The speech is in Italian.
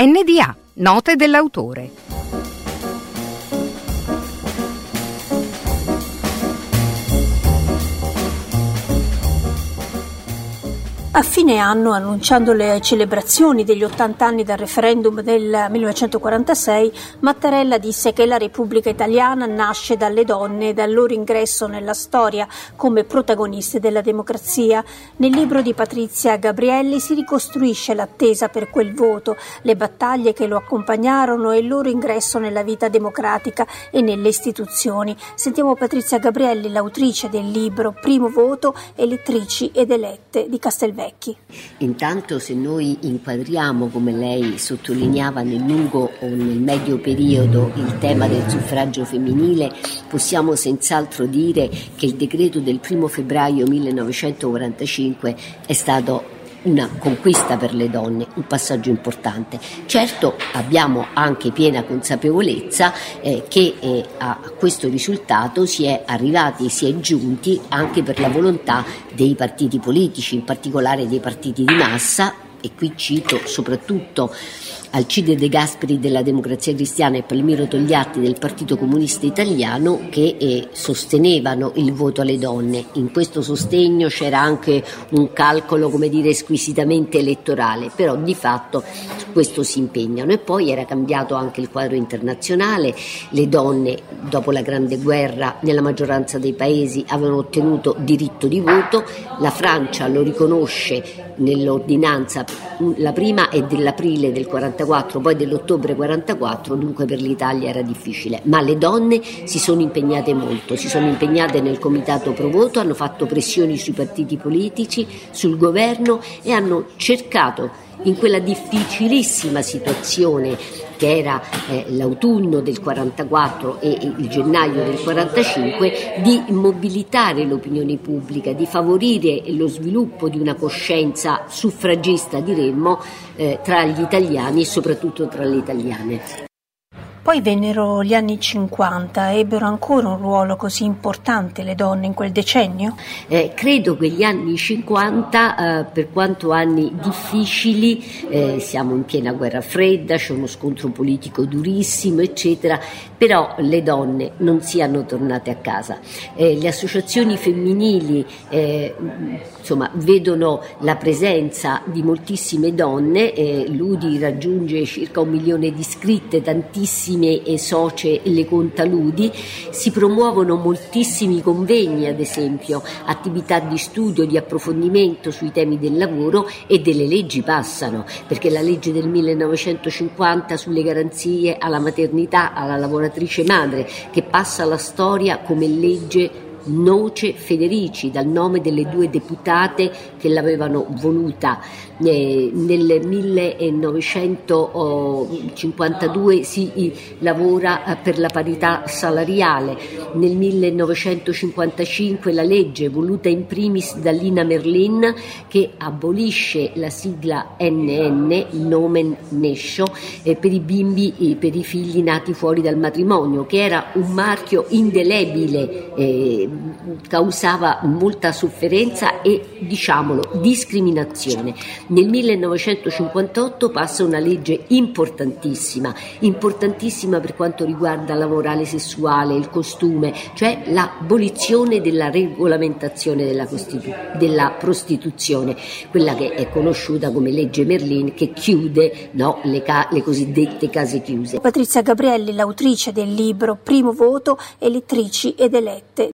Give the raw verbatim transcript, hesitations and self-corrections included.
N D A, note dell'autore. A fine anno, annunciando le celebrazioni degli ottanta anni dal referendum del millenovecentoquarantasei, Mattarella disse che la Repubblica Italiana nasce dalle donne e dal loro ingresso nella storia come protagoniste della democrazia. Nel libro di Patrizia Gabrielli si ricostruisce l'attesa per quel voto, le battaglie che lo accompagnarono e il loro ingresso nella vita democratica e nelle istituzioni. Sentiamo Patrizia Gabrielli, l'autrice del libro Primo voto, elettrici ed elette di Castelvecchi. Intanto, se noi inquadriamo, come lei sottolineava, nel lungo o nel medio periodo il tema del suffragio femminile, possiamo senz'altro dire che il decreto del primo febbraio millenovecentoquarantacinque è stato una conquista per le donne, un passaggio importante. Certo, abbiamo anche piena consapevolezza eh, che eh, a questo risultato si è arrivati, si è giunti anche per la volontà dei partiti politici, in particolare dei partiti di massa, e qui cito soprattutto Alcide De Gasperi della Democrazia Cristiana e Palmiro Togliatti del Partito Comunista Italiano, che eh, sostenevano il voto alle donne. In questo sostegno c'era anche un calcolo, come dire, squisitamente elettorale, però di fatto su questo si impegnano. E poi era cambiato anche il quadro internazionale, le donne dopo la Grande Guerra nella maggioranza dei paesi avevano ottenuto diritto di voto, la Francia lo riconosce nell'ordinanza, la prima è dell'aprile del quarantaquattro, poi dell'ottobre quarantaquattro, dunque per l'Italia era difficile, ma le donne si sono impegnate molto, si sono impegnate nel comitato pro voto, hanno fatto pressioni sui partiti politici, sul governo e hanno cercato in quella difficilissima situazione che era eh, l'autunno del quarantaquattro e, e il gennaio del quarantacinque, di mobilitare l'opinione pubblica, di favorire lo sviluppo di una coscienza suffragista, diremmo, eh, tra gli italiani e soprattutto tra le italiane. Poi vennero gli anni cinquanta, ebbero ancora un ruolo così importante le donne in quel decennio? Eh, credo che gli anni cinquanta, eh, per quanto anni difficili, eh, siamo in piena guerra fredda, c'è uno scontro politico durissimo, eccetera, però le donne non siano tornate a casa. Eh, le associazioni femminili eh, insomma, vedono la presenza di moltissime donne, eh, l'U D I raggiunge circa un milione di iscritte, tantissime e socie le conta l'U D I, si promuovono moltissimi convegni, ad esempio, attività di studio, di approfondimento sui temi del lavoro, e delle leggi passano, perché la legge del millenovecentocinquanta sulle garanzie alla maternità, alla lavoratrice madre, che passa alla storia come legge Noce Federici, dal nome delle due deputate che l'avevano voluta. Eh, nel millenovecentocinquantadue si eh, lavora eh, per la parità salariale, nel millenovecentocinquantacinque la legge voluta in primis da Lina Merlin che abolisce la sigla N N, Nomen Nescio, eh, per i bimbi e per i figli nati fuori dal matrimonio, che era un marchio indelebile, eh, causava molta sofferenza e, diciamolo, discriminazione. Nel millenovecentocinquantotto passa una legge importantissima, importantissima per quanto riguarda la morale sessuale, il costume, cioè l'abolizione della regolamentazione della, costitu- della prostituzione, quella che è conosciuta come legge Merlin, che chiude no, le, ca- le cosiddette case chiuse. Patrizia Gabrielli, l'autrice del libro Primo voto, elettrici ed elette.